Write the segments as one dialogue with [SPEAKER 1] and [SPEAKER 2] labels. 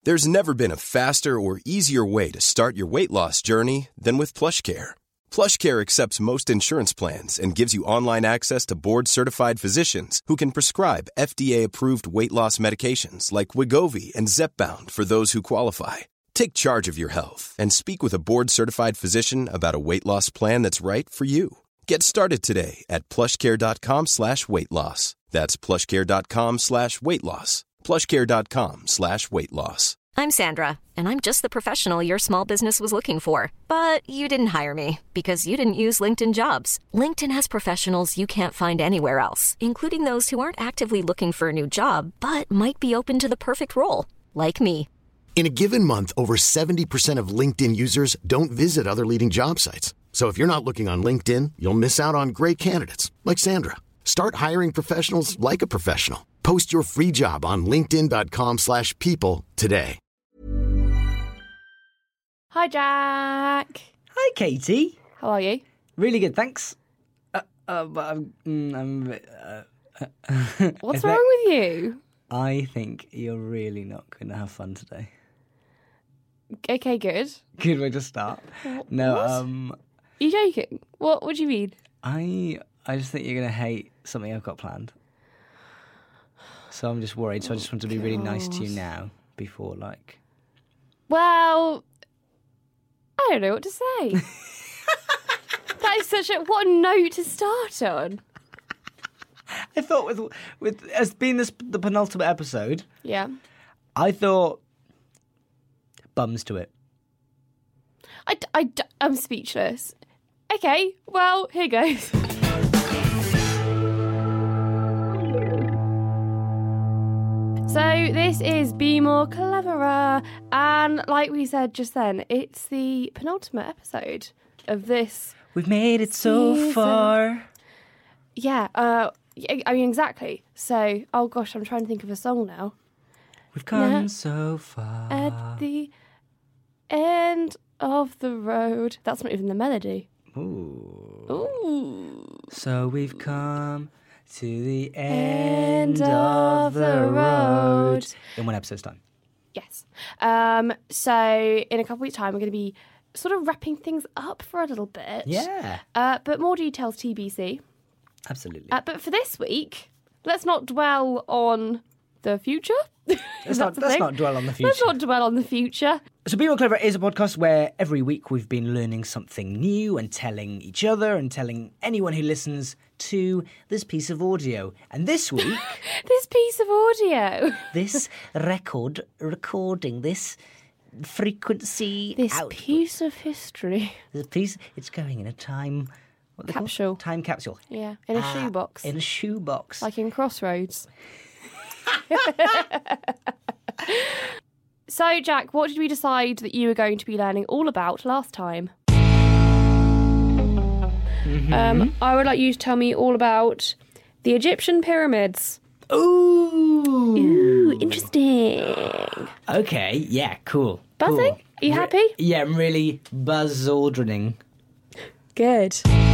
[SPEAKER 1] There's never been a faster or easier way to start your weight loss journey than with PlushCare. PlushCare accepts most insurance plans and gives you online access to board-certified physicians who can prescribe FDA-approved weight loss medications like Wegovy and Zepbound for those who qualify. Take charge of your health and speak with a board-certified physician about a weight loss plan that's right for you. Get started today at plushcare.com/weight loss. That's plushcare.com/weight loss. plushcare.com/weight loss.
[SPEAKER 2] I'm Sandra, and I'm just the professional your small business was looking for. But you didn't hire me because you didn't use LinkedIn Jobs. LinkedIn has professionals you can't find anywhere else, including those who aren't actively looking for a new job, but might be open to the perfect role, like me.
[SPEAKER 3] In a given month, over 70% of LinkedIn users don't visit other leading job sites. So if you're not looking on LinkedIn, you'll miss out on great candidates like Sandra. Start hiring professionals like a professional. Post your free job on linkedin.com/people today.
[SPEAKER 4] Hi, Jack.
[SPEAKER 5] Hi, Katie.
[SPEAKER 4] How are you?
[SPEAKER 5] Really good, thanks. But
[SPEAKER 4] What's wrong with you?
[SPEAKER 5] I think you're really not going to have fun today.
[SPEAKER 4] Okay, good.
[SPEAKER 5] Good way to start.
[SPEAKER 4] What? You joking? What do you mean?
[SPEAKER 5] I just think you're going to hate something I've got planned. So I'm just worried. So I just want to be really nice to you now before, like...
[SPEAKER 4] Well, I don't know what to say. That is what a note to start on.
[SPEAKER 5] I thought with as being the penultimate episode...
[SPEAKER 4] Yeah.
[SPEAKER 5] I thought... Bums to it.
[SPEAKER 4] I'm speechless. Okay, well, here goes. So this is Be More Cleverer, and like we said just then, it's the penultimate episode of this.
[SPEAKER 5] We've made it so
[SPEAKER 4] season.
[SPEAKER 5] far.
[SPEAKER 4] Yeah, I mean, exactly. So, oh gosh, I'm trying to think of a song now.
[SPEAKER 5] We've come so far.
[SPEAKER 4] At the end of the road. That's not even the melody.
[SPEAKER 5] Ooh.
[SPEAKER 4] Ooh.
[SPEAKER 5] So we've come to the end of the road. In one episode's time.
[SPEAKER 4] Yes. So in a couple weeks' time, we're going to be sort of wrapping things up for a little bit.
[SPEAKER 5] Yeah.
[SPEAKER 4] But more details TBC.
[SPEAKER 5] Absolutely.
[SPEAKER 4] But for this week, let's not dwell on the future.
[SPEAKER 5] Let's not dwell on the future.
[SPEAKER 4] Let's not dwell on the future.
[SPEAKER 5] So Be More Clever is a podcast where every week we've been learning something new and telling each other and telling anyone who listens to this piece of audio. And this week...
[SPEAKER 4] This piece of audio.
[SPEAKER 5] This recording, this frequency...
[SPEAKER 4] This
[SPEAKER 5] output.
[SPEAKER 4] piece of history.
[SPEAKER 5] This piece, it's going in a time... What they call it?
[SPEAKER 4] Capsule.
[SPEAKER 5] Time capsule.
[SPEAKER 4] Yeah, in a shoebox.
[SPEAKER 5] In a shoebox.
[SPEAKER 4] Like in Crossroads. So, Jack, what did we decide that you were going to be learning all about last time? I would like you to tell me all about the Egyptian pyramids.
[SPEAKER 5] Ooh,
[SPEAKER 4] interesting.
[SPEAKER 5] Okay, yeah, cool.
[SPEAKER 4] Buzzing?
[SPEAKER 5] Cool.
[SPEAKER 4] Are you happy?
[SPEAKER 5] Yeah, I'm really buzz-aldrining.
[SPEAKER 4] Good.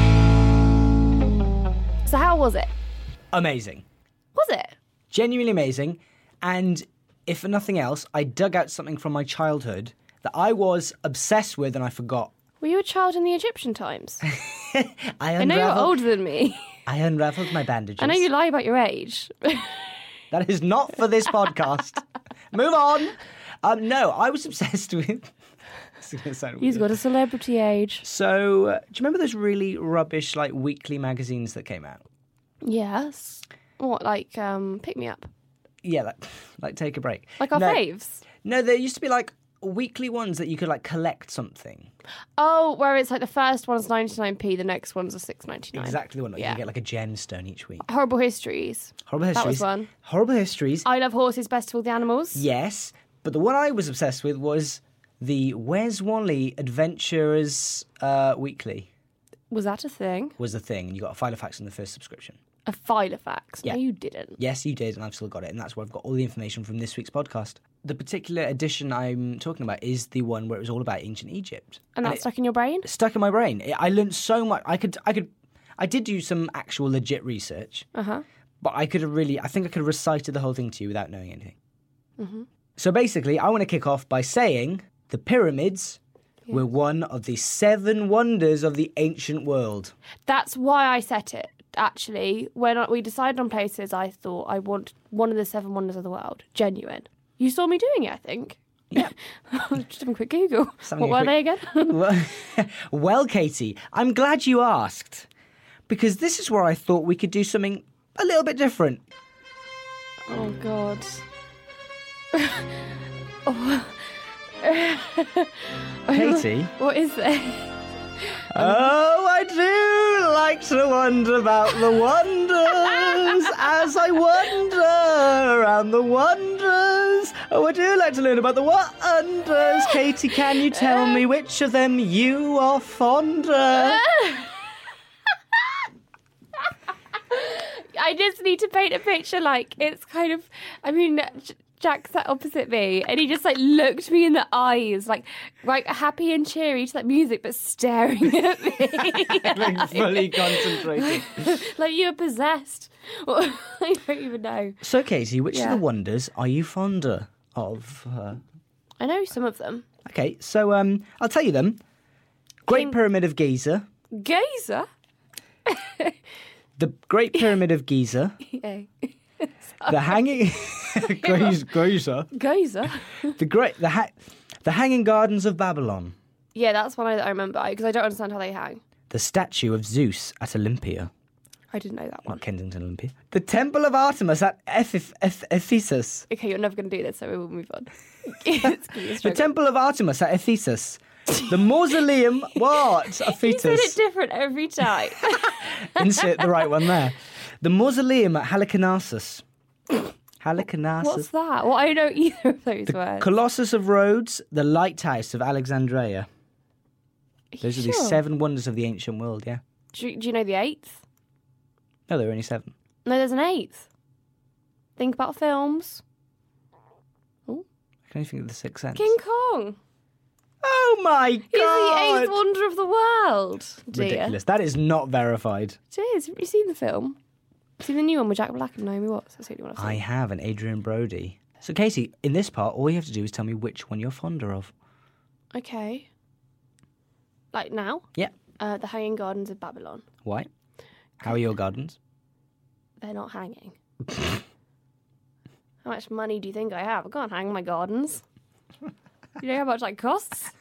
[SPEAKER 4] So how was it?
[SPEAKER 5] Amazing.
[SPEAKER 4] Was it?
[SPEAKER 5] Genuinely amazing. And if for nothing else, I dug out something from my childhood that I was obsessed with and I forgot.
[SPEAKER 4] Were you a child in the Egyptian times?
[SPEAKER 5] I
[SPEAKER 4] know you're older than me.
[SPEAKER 5] I unravelled my bandages.
[SPEAKER 4] I know you lie about your age.
[SPEAKER 5] That is not for this podcast. Move on. No, I was obsessed with...
[SPEAKER 4] He's got a celebrity age.
[SPEAKER 5] So, do you remember those really rubbish, like, weekly magazines that came out?
[SPEAKER 4] Yes. What, like, Pick Me Up?
[SPEAKER 5] Yeah, like Take a Break.
[SPEAKER 4] Like our faves?
[SPEAKER 5] No, there used to be, like, weekly ones that you could, like, collect something.
[SPEAKER 4] Oh, where it's like the first one's 99p, the next one's a $6.99.
[SPEAKER 5] Exactly the one.
[SPEAKER 4] Yeah.
[SPEAKER 5] You get, like, a gemstone each week.
[SPEAKER 4] Horrible Histories.
[SPEAKER 5] Horrible Histories.
[SPEAKER 4] That was one.
[SPEAKER 5] Horrible Histories.
[SPEAKER 4] I Love Horses, Best of All the Animals.
[SPEAKER 5] Yes, but the one I was obsessed with was the Where's Wally Adventurers Weekly.
[SPEAKER 4] Was that a thing?
[SPEAKER 5] Was the thing, and you got a Filofax in the first subscription.
[SPEAKER 4] A Filofax?
[SPEAKER 5] Yeah.
[SPEAKER 4] No, you didn't.
[SPEAKER 5] Yes, you did, and I've still got it, and that's where I've got all the information from this week's podcast. The particular edition I'm talking about is the one where it was all about ancient Egypt.
[SPEAKER 4] And that's stuck in your brain?
[SPEAKER 5] Stuck in my brain. I learned so much. I did do some actual legit research,
[SPEAKER 4] Uh-huh.
[SPEAKER 5] but I think I could have recited the whole thing to you without knowing anything.
[SPEAKER 4] Mm-hmm.
[SPEAKER 5] So basically, I want to kick off by saying the pyramids were one of the 7 wonders of the ancient world.
[SPEAKER 4] That's why I set it, actually. When we decided on places, I thought I want one of the 7 wonders of the world. Genuine. You saw me doing it, I think.
[SPEAKER 5] Yeah.
[SPEAKER 4] Just having a quick Google.
[SPEAKER 5] Having
[SPEAKER 4] What
[SPEAKER 5] a
[SPEAKER 4] were
[SPEAKER 5] quick-
[SPEAKER 4] they again?
[SPEAKER 5] Well, Katie, I'm glad you asked, because this is where I thought we could do something a little bit different.
[SPEAKER 4] Oh, God.
[SPEAKER 5] Katie?
[SPEAKER 4] What is it?
[SPEAKER 5] Oh, I do like to wonder about the wonders as I wander around the wonders. Oh, I do like to learn about the wonders. Katie, can you tell me which of them you are fonder?
[SPEAKER 4] I just need to paint a picture, like, it's kind of, I mean, Jack sat opposite me and he just, like, looked me in the eyes, like happy and cheery to that music, but staring at me.
[SPEAKER 5] Like fully concentrating.
[SPEAKER 4] Like you were possessed. I don't even know.
[SPEAKER 5] So, Katie, which of
[SPEAKER 4] Yeah.
[SPEAKER 5] the wonders are you fonder of?
[SPEAKER 4] I know some of them.
[SPEAKER 5] Okay, so I'll tell you them. Great Pyramid of Giza.
[SPEAKER 4] Giza?
[SPEAKER 5] The Great Pyramid of Giza.
[SPEAKER 4] Yeah.
[SPEAKER 5] The Hanging... Giza.
[SPEAKER 4] Giza?
[SPEAKER 5] The Hanging Gardens of Babylon.
[SPEAKER 4] Yeah, that's one I remember, because I don't understand how they hang.
[SPEAKER 5] The statue of Zeus at Olympia.
[SPEAKER 4] I didn't know that one.
[SPEAKER 5] Kensington Olympia. The Temple of Artemis at Ephesus.
[SPEAKER 4] Okay, you're never going to do this, so we will move on. It's gonna be a
[SPEAKER 5] The
[SPEAKER 4] struggle.
[SPEAKER 5] Temple of Artemis at Ephesus. The Mausoleum... What? A
[SPEAKER 4] You said it
[SPEAKER 5] fetus.
[SPEAKER 4] different every time.
[SPEAKER 5] Insert the right one there. The Mausoleum at Halicarnassus. Halicarnassus.
[SPEAKER 4] What's that? Well, I don't know either of those words.
[SPEAKER 5] Colossus of Rhodes. The Lighthouse of Alexandria. Those are the
[SPEAKER 4] Sure.
[SPEAKER 5] 7 wonders of the ancient world, yeah?
[SPEAKER 4] Do you know the 8th?
[SPEAKER 5] No, there are only 7.
[SPEAKER 4] No, there's an 8th. Think about films.
[SPEAKER 5] I can only think of the Sixth Sense.
[SPEAKER 4] King Kong.
[SPEAKER 5] Oh my
[SPEAKER 4] He's
[SPEAKER 5] god!
[SPEAKER 4] the 8th wonder of the world. Dear.
[SPEAKER 5] Ridiculous. That is not verified.
[SPEAKER 4] It is. Have you seen the film? Seen the new one with Jack Black and Naomi Watts? That's the only one I've seen.
[SPEAKER 5] I have, and Adrian Brody. So, Casey, in this part, all you have to do is tell me which one you're fonder of.
[SPEAKER 4] Okay. Like now?
[SPEAKER 5] Yeah.
[SPEAKER 4] The Hanging Gardens of Babylon.
[SPEAKER 5] Why? How are your gardens?
[SPEAKER 4] They're not hanging. How much money do you think I have? I can't hang my gardens. You know how much that costs?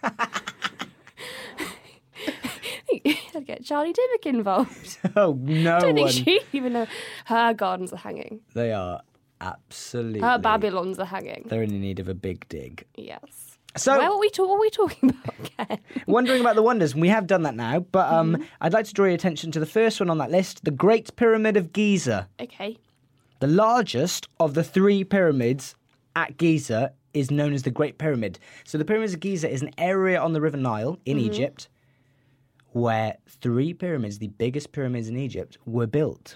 [SPEAKER 4] I'd get Charlie Dimmock involved.
[SPEAKER 5] Oh, no
[SPEAKER 4] I don't
[SPEAKER 5] one.
[SPEAKER 4] think she even know her gardens are hanging.
[SPEAKER 5] They are absolutely...
[SPEAKER 4] Her Babylons are hanging.
[SPEAKER 5] They're in need of a big dig.
[SPEAKER 4] Yes.
[SPEAKER 5] So,
[SPEAKER 4] What are we talking about again?
[SPEAKER 5] wondering about the wonders, and we have done that now, but I'd like to draw your attention to the first one on that list, the Great Pyramid of Giza.
[SPEAKER 4] Okay.
[SPEAKER 5] The largest of the 3 pyramids at Giza is known as the Great Pyramid. So the Pyramids of Giza is an area on the River Nile in Egypt where 3 pyramids, the biggest pyramids in Egypt, were built.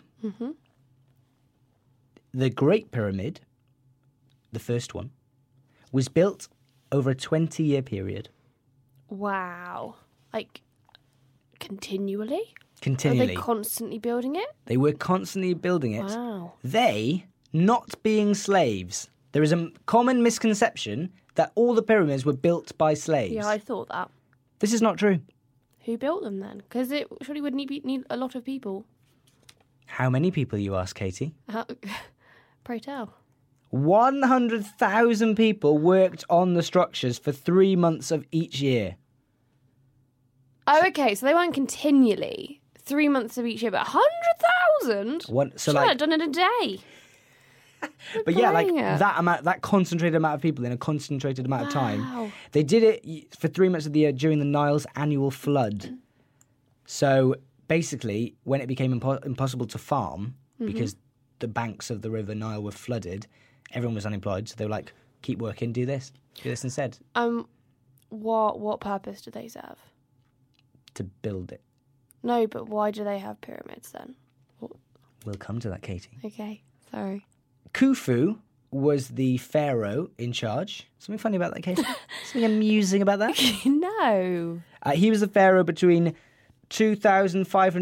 [SPEAKER 5] The Great Pyramid, the first one, was built over a 20-year period.
[SPEAKER 4] Wow. Like, continually?
[SPEAKER 5] Continually.
[SPEAKER 4] Are they constantly building it?
[SPEAKER 5] They were constantly building it.
[SPEAKER 4] Wow.
[SPEAKER 5] They, not being slaves. There is a common misconception that all the pyramids were built by slaves.
[SPEAKER 4] Yeah, I thought that.
[SPEAKER 5] This is not true.
[SPEAKER 4] Who built them then? Because it surely would need a lot of people.
[SPEAKER 5] How many people, you ask, Katie?
[SPEAKER 4] Pray tell.
[SPEAKER 5] 100,000 people worked on the structures for 3 months of each year.
[SPEAKER 4] Oh, okay. So they weren't continually 3 months of each year, but 100,000.
[SPEAKER 5] So
[SPEAKER 4] Should have done it a day.
[SPEAKER 5] but yeah, like
[SPEAKER 4] playing it.
[SPEAKER 5] that concentrated amount of people in a concentrated amount of
[SPEAKER 4] Wow.
[SPEAKER 5] time. They did it for 3 months of the year during the Nile's annual flood. So basically, when it became impossible to farm because the banks of the River Nile were flooded, everyone was unemployed. So they were like, keep working, do this instead.
[SPEAKER 4] What purpose do they serve?
[SPEAKER 5] To build it.
[SPEAKER 4] No, but why do they have pyramids then?
[SPEAKER 5] We'll come to that, Katie.
[SPEAKER 4] Okay, sorry.
[SPEAKER 5] Khufu was the pharaoh in charge. Something funny about that, Katie? Something amusing about that?
[SPEAKER 4] No.
[SPEAKER 5] He was the pharaoh between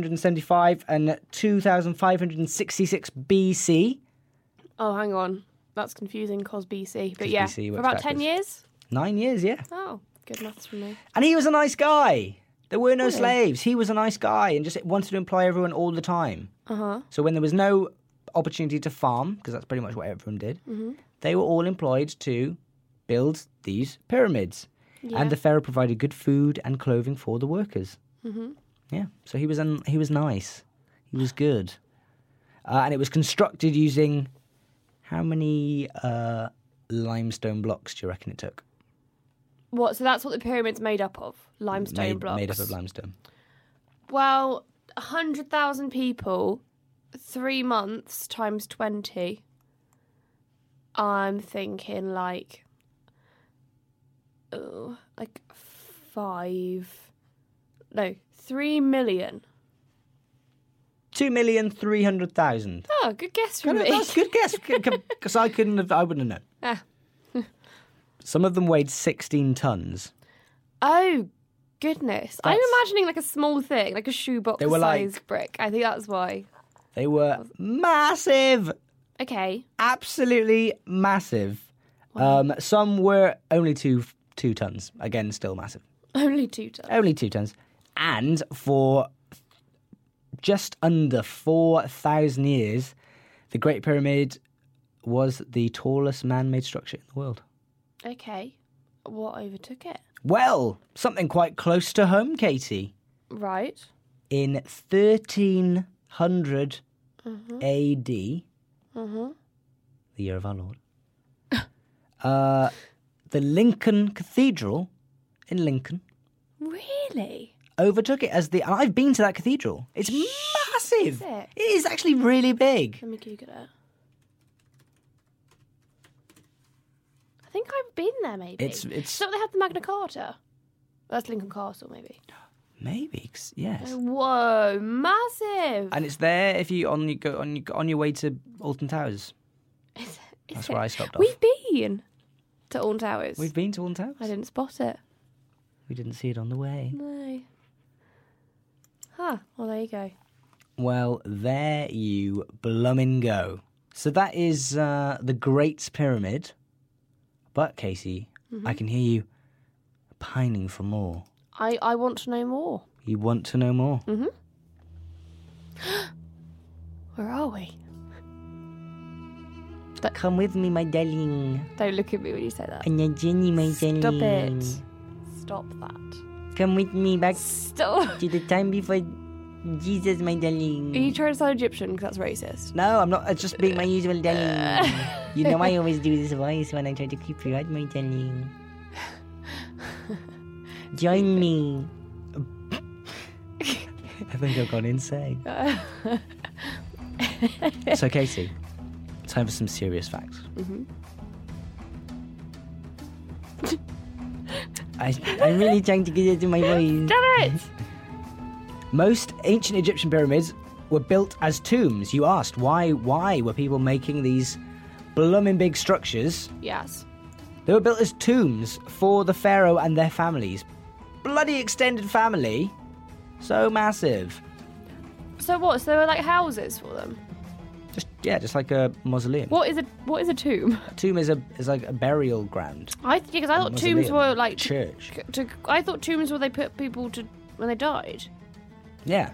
[SPEAKER 5] 2,575 and 2,566 BC.
[SPEAKER 4] Oh, hang on. That's confusing, cos BC. But
[SPEAKER 5] 'Cause
[SPEAKER 4] yeah,
[SPEAKER 5] BC
[SPEAKER 4] for
[SPEAKER 5] works
[SPEAKER 4] about
[SPEAKER 5] backwards.
[SPEAKER 4] 10 years?
[SPEAKER 5] 9 years, yeah.
[SPEAKER 4] Oh, good maths from me.
[SPEAKER 5] And he was a nice guy. There were no
[SPEAKER 4] Really?
[SPEAKER 5] slaves. He was a nice guy and just wanted to employ everyone all the time.
[SPEAKER 4] Uh-huh.
[SPEAKER 5] So when there was no opportunity to farm, because that's pretty much what everyone did, they were all employed to build these pyramids.
[SPEAKER 4] Yeah.
[SPEAKER 5] And the pharaoh provided good food and clothing for the workers. Yeah, so he was nice. He was good. And it was constructed using how many limestone blocks do you reckon it took?
[SPEAKER 4] What? So that's what the pyramid's made up of? Limestone blocks?
[SPEAKER 5] Made up of limestone.
[SPEAKER 4] Well, 100,000 people, 3 months times 20. I'm thinking like 3 million.
[SPEAKER 5] 2,300,000.
[SPEAKER 4] Oh, good guess from me.
[SPEAKER 5] That's a good guess, because I wouldn't have known.
[SPEAKER 4] Ah.
[SPEAKER 5] Some of them weighed 16 tons.
[SPEAKER 4] Oh, goodness. I'm
[SPEAKER 5] That's-
[SPEAKER 4] imagining like a small thing, like a shoebox
[SPEAKER 5] They were
[SPEAKER 4] size
[SPEAKER 5] like-
[SPEAKER 4] brick. I think that's why.
[SPEAKER 5] They were massive.
[SPEAKER 4] Okay.
[SPEAKER 5] Absolutely massive. Some were only two tons. Again, still massive.
[SPEAKER 4] Only 2 tons.
[SPEAKER 5] Only 2 tons. And for just under 4,000 years, the Great Pyramid was the tallest man-made structure in the world.
[SPEAKER 4] Okay. What overtook it?
[SPEAKER 5] Well, something quite close to home, Katie.
[SPEAKER 4] Right.
[SPEAKER 5] In 1300 AD, the year of our Lord, the Lincoln Cathedral in Lincoln
[SPEAKER 4] Really?
[SPEAKER 5] overtook it as the... And I've been to that cathedral. It's massive.
[SPEAKER 4] Is it?
[SPEAKER 5] It is actually really big.
[SPEAKER 4] Let me Google it. I think I've been there, maybe.
[SPEAKER 5] It's
[SPEAKER 4] So they had the Magna Carta. That's Lincoln Castle, maybe.
[SPEAKER 5] maybe, yes.
[SPEAKER 4] Whoa, massive!
[SPEAKER 5] And it's there if you on your way to Alton Towers.
[SPEAKER 4] Is
[SPEAKER 5] That's
[SPEAKER 4] it?
[SPEAKER 5] where I stopped off.
[SPEAKER 4] We've been to Alton Towers.
[SPEAKER 5] We've been to Alton Towers.
[SPEAKER 4] I didn't spot it.
[SPEAKER 5] We didn't see it on the way.
[SPEAKER 4] No. Huh. Well, there you go.
[SPEAKER 5] Well, there you blummin' go. So that is the Great Pyramid. But, Casey, I can hear you pining for more.
[SPEAKER 4] I want to know more.
[SPEAKER 5] You want to know more?
[SPEAKER 4] Where are we?
[SPEAKER 5] Come with me, my darling.
[SPEAKER 4] Don't look at me when you say that.
[SPEAKER 5] On your journey, my darling.
[SPEAKER 4] Stop it. Stop that.
[SPEAKER 5] Come with me back
[SPEAKER 4] Stop.
[SPEAKER 5] to the time before Jesus, my darling.
[SPEAKER 4] Are you trying to sound Egyptian? Because that's racist.
[SPEAKER 5] No, I'm not. It's just being my usual darling. You know I always do this voice when I try to keep you out, my darling. Join me. I think I've gone insane. So, Katie, time for some serious facts. I'm really trying to get into my voice.
[SPEAKER 4] Damn it!
[SPEAKER 5] Most ancient Egyptian pyramids were built as tombs. You asked why were people making these blooming big structures?
[SPEAKER 4] Yes.
[SPEAKER 5] They were built as tombs for the pharaoh and their families. Bloody extended family. So massive.
[SPEAKER 4] So what? So they were like houses for them?
[SPEAKER 5] Just like a mausoleum.
[SPEAKER 4] What is a tomb?
[SPEAKER 5] A tomb is like a burial ground.
[SPEAKER 4] Because I thought tombs
[SPEAKER 5] Mausoleum.
[SPEAKER 4] were like
[SPEAKER 5] Church.
[SPEAKER 4] I thought tombs were they put people to when they died.
[SPEAKER 5] Yeah.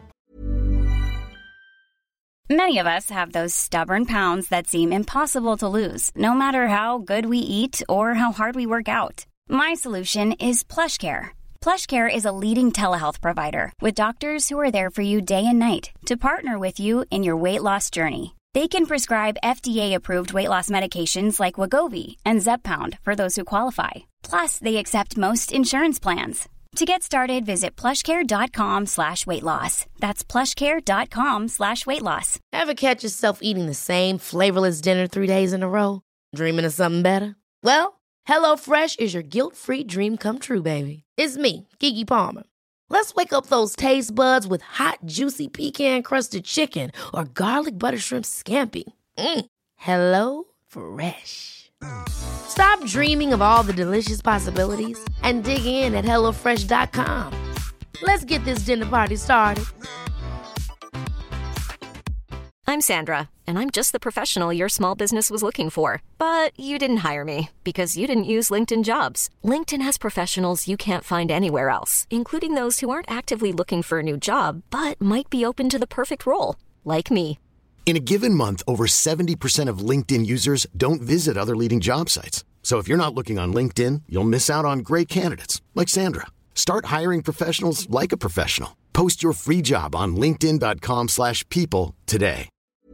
[SPEAKER 6] Many of us have those stubborn pounds that seem impossible to lose, no matter how good we eat or how hard we work out. My solution is PlushCare. PlushCare is a leading telehealth provider with doctors who are there for you day and night to partner with you in your weight loss journey. They can prescribe FDA-approved weight loss medications like Wegovy and Zepbound for those who qualify. Plus, they accept most insurance plans. To get started, visit plushcare.com/weightloss. That's plushcare.com/weightloss.
[SPEAKER 7] Ever catch yourself eating the same flavorless dinner 3 days in a row? Dreaming of something better? Well, HelloFresh is your guilt-free dream come true, baby. It's me, Keke Palmer. Let's wake up those taste buds with hot, juicy pecan-crusted chicken or garlic butter shrimp scampi. Hello Fresh. Stop dreaming of all the delicious possibilities and dig in at HelloFresh.com. Let's get this dinner party started.
[SPEAKER 2] I'm Sandra, and I'm just the professional your small business was looking for. But you didn't hire me because you didn't use LinkedIn Jobs. LinkedIn has professionals you can't find anywhere else, including those who aren't actively looking for a new job, but might be open to the perfect role, like me.
[SPEAKER 3] In a given month, over 70% of LinkedIn users don't visit other leading job sites. So if you're not looking on LinkedIn, you'll miss out on great candidates like Sandra. Start hiring professionals like a professional. Post your free job on linkedin.com/people today.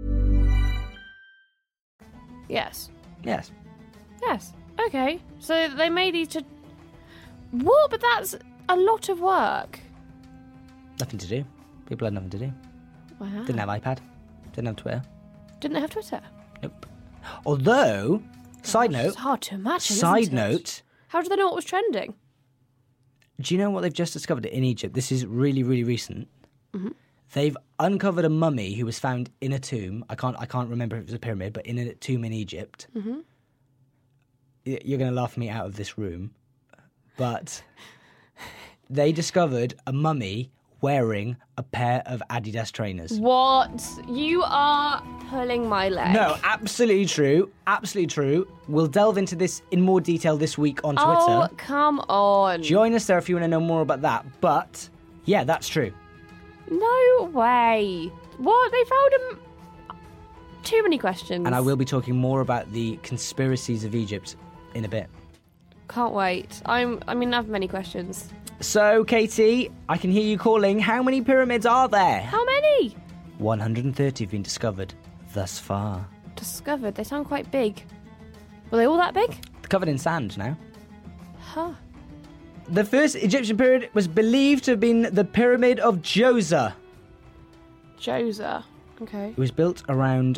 [SPEAKER 4] Yes.
[SPEAKER 5] Yes.
[SPEAKER 4] Yes. Okay. So they made these to... What? But that's a lot of work.
[SPEAKER 5] Nothing to do. People had nothing to do.
[SPEAKER 4] Wow.
[SPEAKER 5] Didn't have iPad. Didn't have Twitter.
[SPEAKER 4] Didn't they have Twitter?
[SPEAKER 5] Nope. Although, side note...
[SPEAKER 4] It's hard to imagine,
[SPEAKER 5] Side
[SPEAKER 4] isn't it?
[SPEAKER 5] note...
[SPEAKER 4] How did they know what was trending?
[SPEAKER 5] Do you know what they've just discovered in Egypt? This is really, really recent.
[SPEAKER 4] Mm-hmm.
[SPEAKER 5] They've uncovered a mummy who was found in a tomb. I can't remember if it was a pyramid, but in a tomb in Egypt.
[SPEAKER 4] Mm-hmm.
[SPEAKER 5] You're going to laugh me out of this room, but they discovered a mummy wearing a pair of Adidas trainers.
[SPEAKER 4] What? You are pulling my leg.
[SPEAKER 5] No, absolutely true. Absolutely true. We'll delve into this in more detail this week on Twitter.
[SPEAKER 4] Oh, come on.
[SPEAKER 5] Join us there if you want to know more about that. But, yeah, that's true.
[SPEAKER 4] No way. What? They found him... Too many questions.
[SPEAKER 5] And I will be talking more about the conspiracies of Egypt in a bit.
[SPEAKER 4] Can't wait. I have many questions.
[SPEAKER 5] So, Katie, I can hear you calling. How many pyramids are there?
[SPEAKER 4] How many?
[SPEAKER 5] 130 have been discovered thus far.
[SPEAKER 4] Discovered. They sound quite big. Were they all that big?
[SPEAKER 5] They're covered in sand now.
[SPEAKER 4] Huh.
[SPEAKER 5] The first Egyptian pyramid was believed to have been the Pyramid of Djoser.
[SPEAKER 4] Djoser. Okay.
[SPEAKER 5] It was built around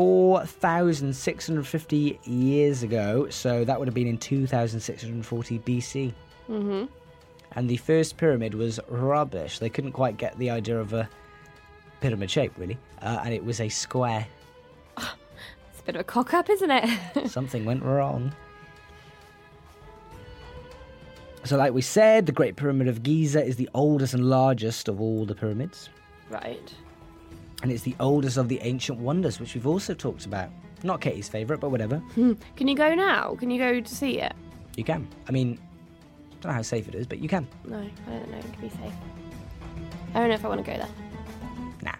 [SPEAKER 5] 4,650 years ago, so that would have been in 2,640 BC.
[SPEAKER 4] Mm-hmm.
[SPEAKER 5] And the first pyramid was rubbish. They couldn't quite get the idea of a pyramid shape, really. And it was a square.
[SPEAKER 4] It's a bit of a cock-up, isn't it?
[SPEAKER 5] Something went wrong. So like we said, the Great Pyramid of Giza is the oldest and largest of all the pyramids.
[SPEAKER 4] Right.
[SPEAKER 5] And it's the oldest of the ancient wonders, which we've also talked about. Not Katie's favourite, but whatever.
[SPEAKER 4] Can you go now? Can you go to see it?
[SPEAKER 5] You can. I mean, I don't know how safe it is, but you can.
[SPEAKER 4] No, I don't know. It can be safe. I don't know if I want to go there.
[SPEAKER 5] Nah.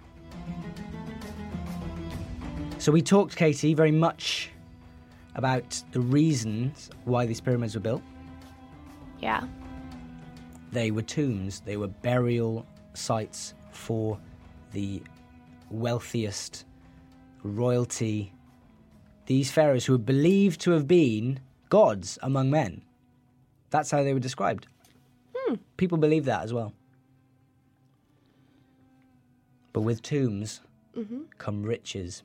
[SPEAKER 5] So we talked, Katie, very much about the reasons why these pyramids were built.
[SPEAKER 4] Yeah.
[SPEAKER 5] They were tombs. They were burial sites for the wealthiest royalty. These pharaohs who were believed to have been gods among men. That's how they were described. People believe that as well. But with tombs come riches.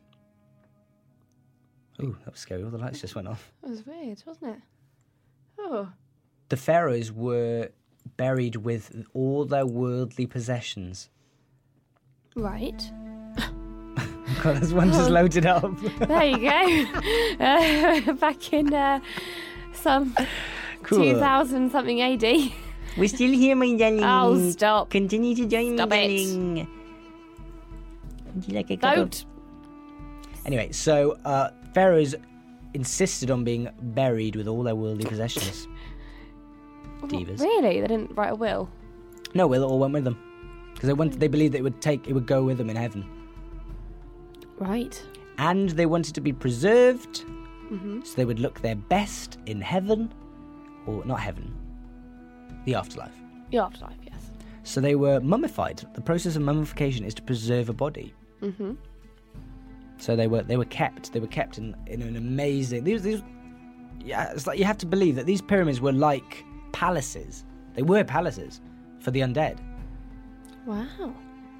[SPEAKER 5] Ooh, that was scary. All the lights just went off.
[SPEAKER 4] That was weird, wasn't it? Oh.
[SPEAKER 5] The pharaohs were buried with all their worldly possessions.
[SPEAKER 4] Right.
[SPEAKER 5] God, this one just loaded up.
[SPEAKER 4] There you go. Back in some
[SPEAKER 5] Cool.
[SPEAKER 4] 2000 something AD.
[SPEAKER 5] We're still here, my darling.
[SPEAKER 4] Oh, stop.
[SPEAKER 5] Continue to join
[SPEAKER 4] Stop
[SPEAKER 5] me,
[SPEAKER 4] it.
[SPEAKER 5] darling. Would you like a cup of-
[SPEAKER 4] Don't.
[SPEAKER 5] Anyway, so pharaohs insisted on being buried with all their worldly possessions. Divas.
[SPEAKER 4] Really? They didn't write a will?
[SPEAKER 5] No, it all went with them because they believed that it would go with them in heaven,
[SPEAKER 4] Right.
[SPEAKER 5] and they wanted to be preserved, so they would look their best in heaven, or not heaven, the afterlife.
[SPEAKER 4] The afterlife, yes.
[SPEAKER 5] So they were mummified. The process of mummification is to preserve a body.
[SPEAKER 4] Mm-hmm.
[SPEAKER 5] So they were kept in an amazing. These yeah, it's like you have to believe that these pyramids were like palaces. They were palaces for the undead.
[SPEAKER 4] Wow.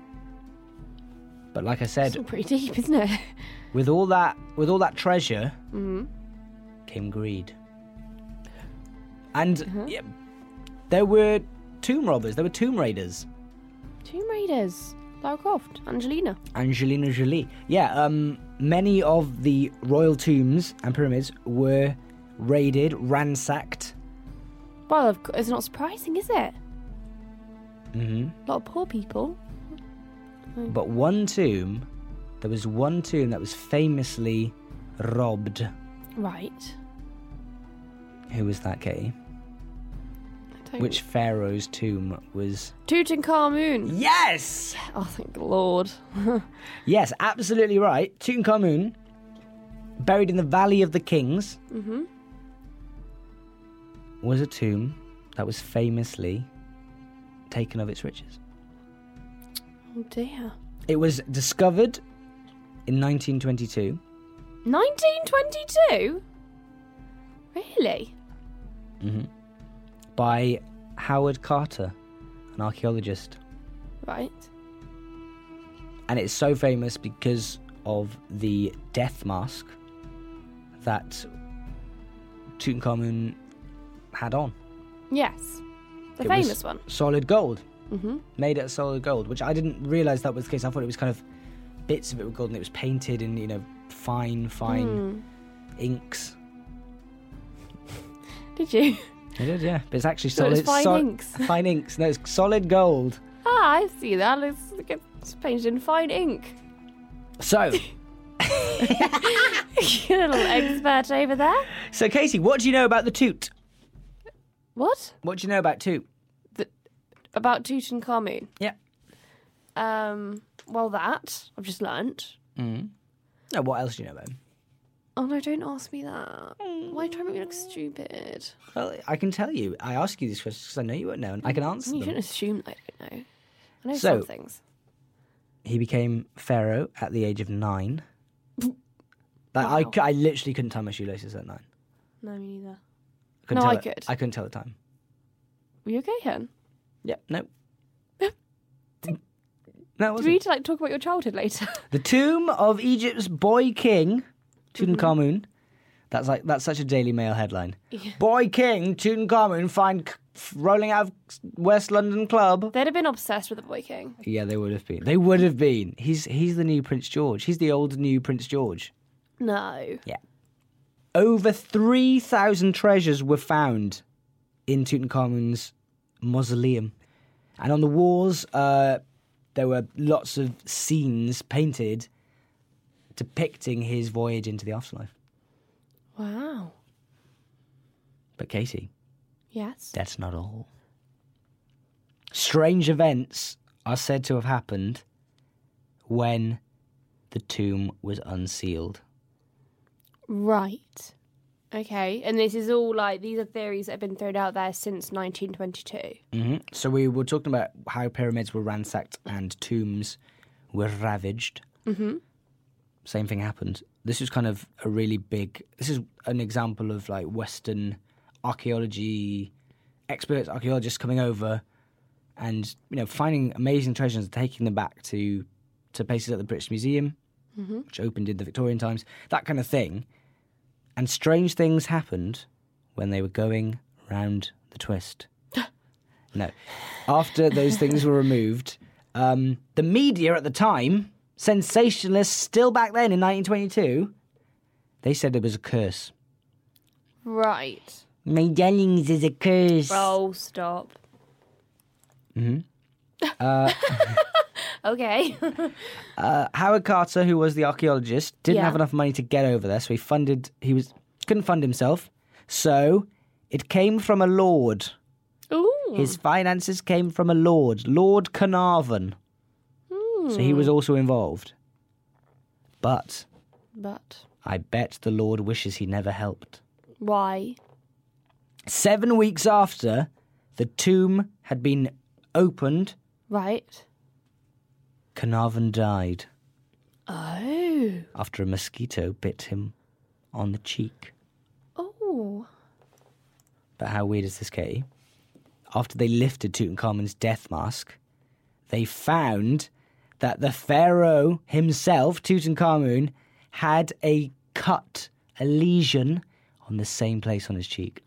[SPEAKER 5] But like I said,
[SPEAKER 4] It's all pretty deep, isn't it?
[SPEAKER 5] with all that treasure came greed. And yeah, there were tomb robbers. There were tomb raiders.
[SPEAKER 4] Tomb Raiders. Lara Croft. Angelina
[SPEAKER 5] Jolie. Yeah, many of the royal tombs and pyramids were raided, ransacked.
[SPEAKER 4] Well, of course, it's not surprising, is it?
[SPEAKER 5] Mm-hmm.
[SPEAKER 4] A lot of poor people.
[SPEAKER 5] But one tomb there was one tomb that was famously robbed.
[SPEAKER 4] Right.
[SPEAKER 5] Who was that, Katie? Which pharaoh's tomb was...
[SPEAKER 4] Tutankhamun.
[SPEAKER 5] Yes!
[SPEAKER 4] Oh, thank Lord.
[SPEAKER 5] Yes, absolutely right. Tutankhamun, buried in the Valley of the Kings, was a tomb that was famously taken of its riches.
[SPEAKER 4] Oh, dear.
[SPEAKER 5] It was discovered in 1922.
[SPEAKER 4] 1922? Really?
[SPEAKER 5] By Howard Carter, an archaeologist.
[SPEAKER 4] Right.
[SPEAKER 5] And it's so famous because of the death mask that Tutankhamun had on.
[SPEAKER 4] Yes. The
[SPEAKER 5] It
[SPEAKER 4] famous
[SPEAKER 5] was
[SPEAKER 4] one.
[SPEAKER 5] Solid gold. Made out of solid gold, which I didn't realise that was the case. I thought it was kind of bits of it were gold and it was painted in, fine inks.
[SPEAKER 4] Did you?
[SPEAKER 5] I did, yeah. But it's actually
[SPEAKER 4] So it was
[SPEAKER 5] solid...
[SPEAKER 4] fine inks.
[SPEAKER 5] Fine inks. No, it's solid gold.
[SPEAKER 4] Ah, I see that. It's painted in fine ink.
[SPEAKER 5] So...
[SPEAKER 4] You're a little expert over there.
[SPEAKER 5] So, Casey, what do you know about the Toot?
[SPEAKER 4] What?
[SPEAKER 5] What do you know about Toot?
[SPEAKER 4] About Tutankhamun?
[SPEAKER 5] Yeah.
[SPEAKER 4] Well, that I've just learnt.
[SPEAKER 5] No, what else do you know about him?
[SPEAKER 4] Oh no, don't ask me that. Why are you trying to make me look stupid?
[SPEAKER 5] Well, I can tell you. I ask you these questions because I know you won't know, and I can answer
[SPEAKER 4] You
[SPEAKER 5] them.
[SPEAKER 4] shouldn't assume that I don't know. I know
[SPEAKER 5] So-
[SPEAKER 4] some things.
[SPEAKER 5] He became pharaoh at the age of 9.
[SPEAKER 4] Wow.
[SPEAKER 5] I literally couldn't tie my shoelaces at 9.
[SPEAKER 4] No, me neither.
[SPEAKER 5] Couldn't
[SPEAKER 4] No,
[SPEAKER 5] tell
[SPEAKER 4] I could.
[SPEAKER 5] I couldn't tell the time.
[SPEAKER 4] Were you okay, Hen?
[SPEAKER 5] Yep, no. No, it
[SPEAKER 4] Do we
[SPEAKER 5] wasn't.
[SPEAKER 4] need to talk about your childhood later?
[SPEAKER 5] The tomb of Egypt's boy king, Tutankhamun. That's such a Daily Mail headline.
[SPEAKER 4] Yeah.
[SPEAKER 5] Boy king Tutankhamun rolling out of West London club.
[SPEAKER 4] They'd have been obsessed with the Boy King.
[SPEAKER 5] Yeah, they would have been. They would have been. He's the new Prince George. He's the old new Prince George.
[SPEAKER 4] No.
[SPEAKER 5] Yeah. Over 3,000 treasures were found in Tutankhamun's mausoleum. And on the walls, there were lots of scenes painted depicting his voyage into the afterlife.
[SPEAKER 4] Wow.
[SPEAKER 5] But Katie,
[SPEAKER 4] Yes.
[SPEAKER 5] that's not all. Strange events are said to have happened when the tomb was unsealed.
[SPEAKER 4] Right. Okay. And this is all these are theories that have been thrown out there since 1922.
[SPEAKER 5] So we were talking about how pyramids were ransacked and tombs were ravaged. Same thing happened. This was kind of a really big... This is an example of Western archaeology experts, archaeologists coming over and finding amazing treasures and taking them back to places like the British Museum, which opened in the Victorian times, that kind of thing. And strange things happened when they were going round the twist. No. After those things were removed, the media at the time, sensationalists still back then in 1922, they said it was a curse.
[SPEAKER 4] Right.
[SPEAKER 5] My darlings, is a curse.
[SPEAKER 4] Oh, stop. Okay.
[SPEAKER 5] Howard Carter, who was the archaeologist, didn't
[SPEAKER 4] Yeah.
[SPEAKER 5] have enough money to get over there, so couldn't fund himself. So it came from a lord.
[SPEAKER 4] Ooh.
[SPEAKER 5] His finances came from a lord, Lord Carnarvon. So he was also involved. But
[SPEAKER 4] But
[SPEAKER 5] I bet the Lord wishes he never helped.
[SPEAKER 4] why?
[SPEAKER 5] 7 weeks after the tomb had been opened,
[SPEAKER 4] Right.
[SPEAKER 5] Carnarvon died
[SPEAKER 4] Oh.
[SPEAKER 5] after a mosquito bit him on the cheek.
[SPEAKER 4] Oh.
[SPEAKER 5] But how weird is this, Katie? After they lifted Tutankhamun's death mask, they found that the pharaoh himself, Tutankhamun, had a cut, a lesion, on the same place on his cheek.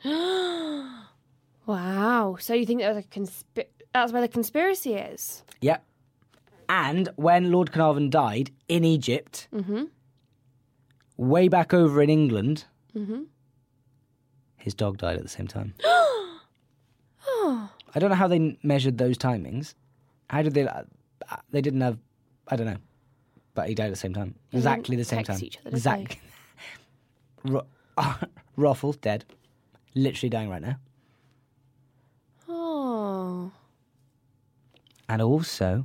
[SPEAKER 4] Wow. So you think that was that's where the conspiracy is?
[SPEAKER 5] Yep. And when Lord Carnarvon died in Egypt, way back over in England, his dog died at the same time. I don't know how they measured those timings. How did they... They didn't have... I don't know. but he died at the same time. Exactly the same time.
[SPEAKER 4] Text each other, didn't
[SPEAKER 5] Exactly. Ruffle, dead. Literally dying right now.
[SPEAKER 4] Oh.
[SPEAKER 5] And also,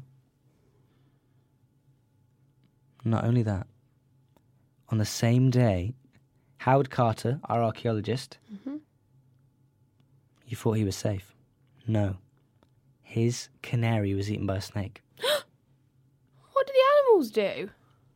[SPEAKER 5] not only that, on the same day, Howard Carter, our archaeologist, you thought he was safe. No. His canary was eaten by a snake.
[SPEAKER 4] What do the animals do?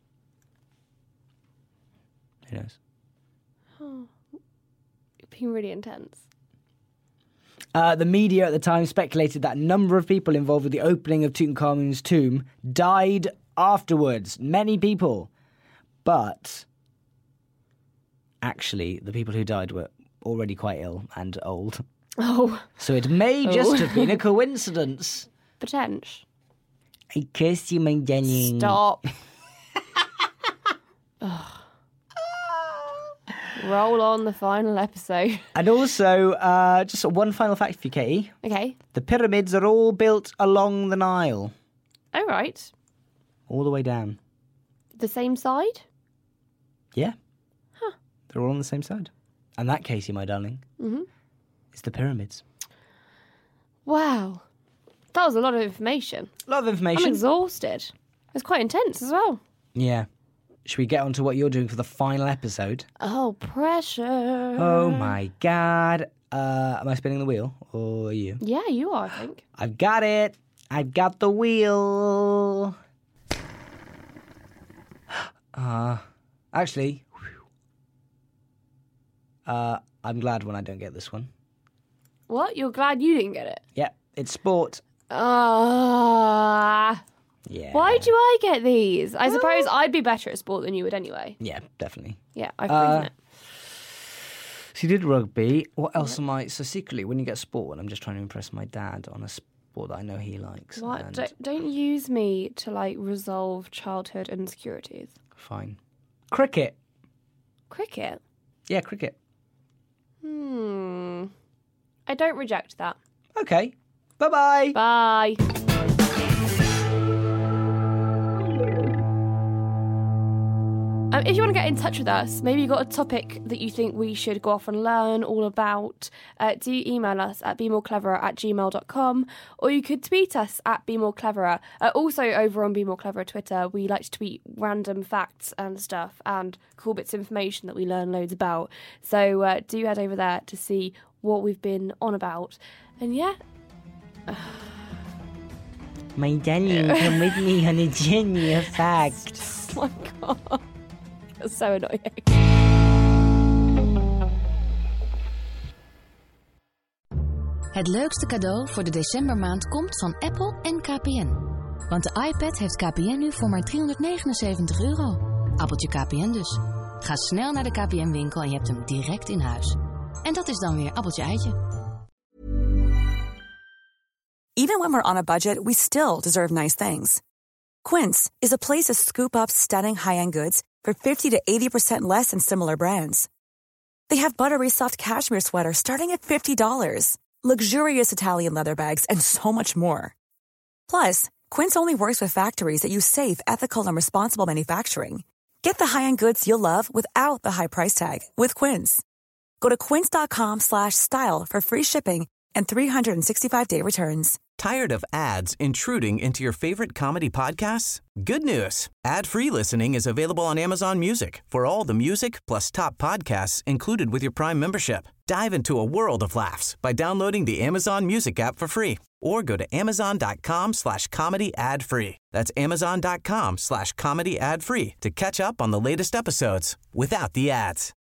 [SPEAKER 5] Who knows?
[SPEAKER 4] Oh. It's been really intense.
[SPEAKER 5] The media at the time speculated that a number of people involved with the opening of Tutankhamun's tomb died afterwards. Many people. But actually, the people who died were already quite ill and old.
[SPEAKER 4] Oh.
[SPEAKER 5] So it may just have been a coincidence.
[SPEAKER 4] Potential.
[SPEAKER 5] I kiss you, my darling.
[SPEAKER 4] Stop. Roll on the final episode.
[SPEAKER 5] And also, just one final fact for you, Katie.
[SPEAKER 4] Okay.
[SPEAKER 5] The pyramids are all built along the Nile.
[SPEAKER 4] Oh, right.
[SPEAKER 5] All the way down.
[SPEAKER 4] The same side?
[SPEAKER 5] Yeah. Huh. They're all on the same side. And that, Casey, my darling, is the pyramids.
[SPEAKER 4] Wow. That was a lot of information.
[SPEAKER 5] A lot of information.
[SPEAKER 4] I'm exhausted. It's quite intense as well.
[SPEAKER 5] Yeah. Should we get on to what you're doing for the final episode?
[SPEAKER 4] Oh, pressure.
[SPEAKER 5] Oh, my God. Am I spinning the wheel, or are you?
[SPEAKER 4] Yeah, you are, I think.
[SPEAKER 5] I've got it. I've got the wheel. Actually, I'm glad when I don't get this one.
[SPEAKER 4] What? You're glad you didn't get it?
[SPEAKER 5] Yeah, it's sport.
[SPEAKER 4] Yeah. Why do I get these? I suppose I'd be better at sport than you would anyway.
[SPEAKER 5] Yeah, definitely.
[SPEAKER 4] Yeah, I've proven it.
[SPEAKER 5] So you did rugby. What else am I... So secretly, when you get sport, I'm just trying to impress my dad on a sport that I know he likes.
[SPEAKER 4] What?
[SPEAKER 5] And...
[SPEAKER 4] Don't use me to, resolve childhood insecurities.
[SPEAKER 5] Fine. Cricket.
[SPEAKER 4] Cricket?
[SPEAKER 5] Yeah, cricket.
[SPEAKER 4] I don't reject that.
[SPEAKER 5] Okay. Bye-bye.
[SPEAKER 4] Bye. If you want to get in touch with us, maybe you've got a topic that you think we should go off and learn all about, do email us at bemorecleverer@gmail.com, or you could tweet us at bemorecleverer. Also, over on Be More Cleverer Twitter, we like to tweet random facts and stuff and cool bits of information that we learn loads about. So do head over there to see what we've been on about. And yeah...
[SPEAKER 5] My darling, come with me on a journey of facts.
[SPEAKER 4] Oh my God. That's so annoying.
[SPEAKER 8] Het leukste cadeau voor de decembermaand komt van Apple en KPN. Want de iPad heeft KPN nu voor maar €379. Appeltje KPN dus. Ga snel naar de KPN-winkel en je hebt hem direct in huis. En dat is dan weer appeltje eitje.
[SPEAKER 9] Even when we're on a budget, we still deserve nice things. Quince is a place to scoop up stunning high-end goods for 50 to 80% less than similar brands. They have buttery soft cashmere sweaters starting at $50, luxurious Italian leather bags, and so much more. Plus, Quince only works with factories that use safe, ethical, and responsible manufacturing. Get the high-end goods you'll love without the high price tag with Quince. Go to quince.com/style for free shipping and 365-day returns.
[SPEAKER 10] Tired of ads intruding into your favorite comedy podcasts? Good news. Ad-free listening is available on Amazon Music for all the music plus top podcasts included with your Prime membership. Dive into a world of laughs by downloading the Amazon Music app for free or go to amazon.com/comedy ad-free. That's amazon.com/comedy ad-free to catch up on the latest episodes without the ads.